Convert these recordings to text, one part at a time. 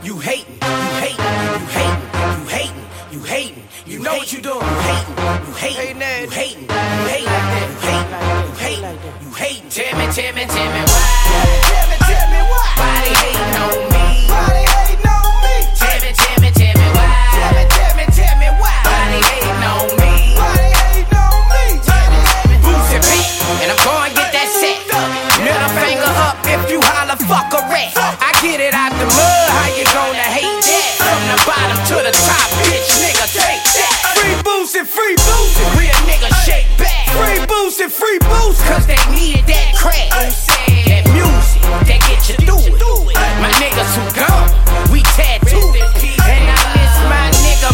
You hating, you hating, you hating, you hating, you hating. You know what you doing? You hating, you hating, you hating, you hating, you hating, you hating. Tell me why? Tell me why? Why they hating on me? Why they hating on me? Tell me why? Tell me why? Why they hating on me? Why they hating on me? Boots and beat, and I'm going to get that set. Middle finger up if you holler, fuck a rat. I get it out the mud, how you gonna hate that? From the bottom to the top, bitch, nigga, take that. Free boost and free boost, real nigga shake back. Free boost and free boost, cause they needed that crack. That music, that get you through it. My niggas who gone, we tattooed it. And I miss my nigga,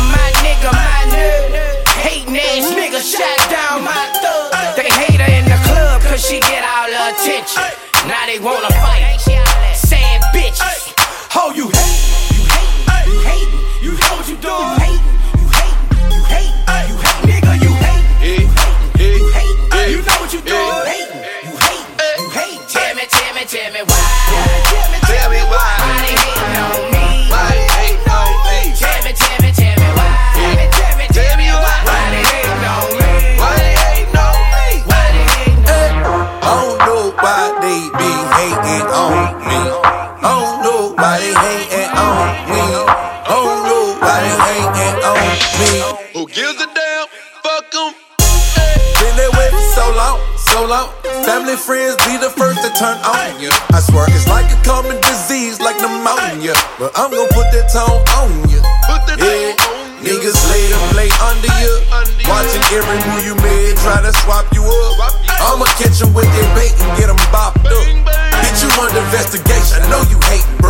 hating ass nigga shot down my thug. They hate her in the club cause she get all the attention. Now they wanna fight, sad bitches. Oh, you hatin', you hatin', you hatin', you know what you doing? You hatin', you hatin', you hatin', you hatin', nigga, you hatin', you hatin', you know what you doing? You hatin', you hatin'. Tell me why? Tell me why? Why they hatin' on me? Why they hatin' on me? Tell me why? Tell me why? Why they hatin' on me? Why they hatin' on me? Why they hatin' on me? I don't know why they be hating on me. I don't know why they hating on me. I don't know why they hating on me. Who gives a damn? Fuck 'em. Been that way for so long, so long. Family, friends be the first to turn on you. I swear it's like a common disease, like pneumonia. But I'm gon' put that tone on you. Put the Yeah, on you. niggas lay to play under you. Watching every move you made, try to swap you up. I'ma catch 'em with their bait and get 'em bopped up. Bang, bang. Bitch, you under investigation, I know you hatin'.